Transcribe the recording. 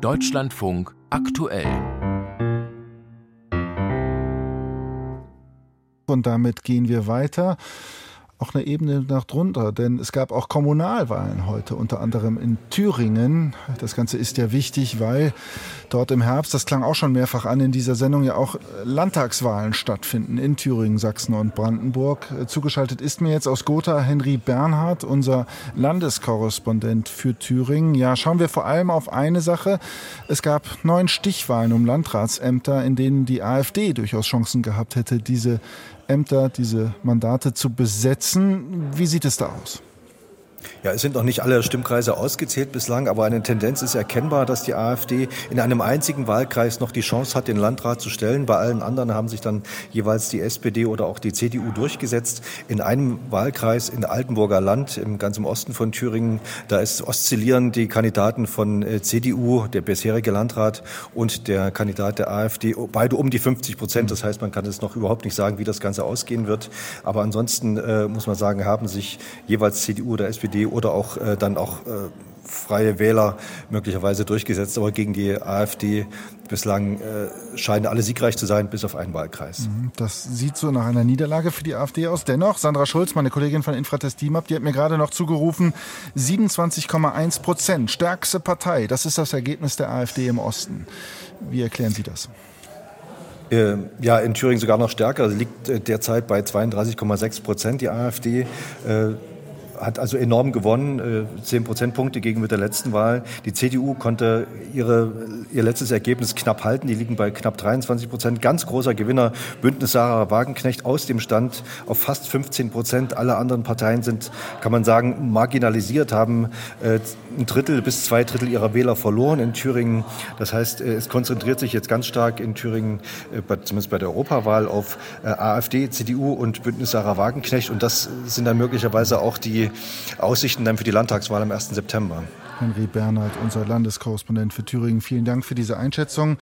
Deutschlandfunk aktuell. Und damit gehen wir weiter. Auch eine Ebene nach drunter, denn es gab auch Kommunalwahlen heute, unter anderem in Thüringen. Das Ganze ist ja wichtig, weil dort im Herbst, das klang auch schon mehrfach an in dieser Sendung, ja auch Landtagswahlen stattfinden in Thüringen, Sachsen und Brandenburg. Zugeschaltet ist mir jetzt aus Gotha Henry Bernhard, unser Landeskorrespondent für Thüringen. Ja, schauen wir vor allem auf eine Sache. Es gab 9 Stichwahlen um Landratsämter, in denen die AfD durchaus Chancen gehabt hätte, diese Ämter, diese Mandate zu besetzen. Wie sieht es da aus? Ja, es sind noch nicht alle Stimmkreise ausgezählt bislang, aber eine Tendenz ist erkennbar, dass die AfD in einem einzigen Wahlkreis noch die Chance hat, den Landrat zu stellen. Bei allen anderen haben sich dann jeweils die SPD oder auch die CDU durchgesetzt. In einem Wahlkreis in Altenburger Land, ganz im Osten von Thüringen, da oszillieren die Kandidaten von CDU, der bisherige Landrat, und der Kandidat der AfD, beide um die 50%. Das heißt, man kann es noch überhaupt nicht sagen, wie das Ganze ausgehen wird. Aber ansonsten muss man sagen, haben sich jeweils CDU oder SPD oder auch Freie Wähler möglicherweise durchgesetzt. Aber gegen die AfD bislang scheinen alle siegreich zu sein, bis auf einen Wahlkreis. Das sieht so nach einer Niederlage für die AfD aus. Dennoch, Sandra Schulz, meine Kollegin von Infratest DIMAP, die hat mir gerade noch zugerufen, 27,1%, stärkste Partei. Das ist das Ergebnis der AfD im Osten. Wie erklären Sie das? Ja, in Thüringen sogar noch stärker. Sie liegt derzeit bei 32,6%. Die AfD hat also enorm gewonnen, 10 Prozentpunkte gegenüber der letzten Wahl. Die CDU konnte ihr letztes Ergebnis knapp halten. Die liegen bei knapp 23%. Ganz großer Gewinner, Bündnis Sarah Wagenknecht, aus dem Stand auf fast 15%. Alle anderen Parteien sind, kann man sagen, marginalisiert, haben 1/3 bis 2/3 ihrer Wähler verloren in Thüringen. Das heißt, es konzentriert sich jetzt ganz stark in Thüringen, zumindest bei der Europawahl, auf AfD, CDU und Bündnis Sarah Wagenknecht. Und das sind dann möglicherweise auch die Aussichten dann für die Landtagswahl am 1. September. Henry Bernhard, unser Landeskorrespondent für Thüringen. Vielen Dank für diese Einschätzung.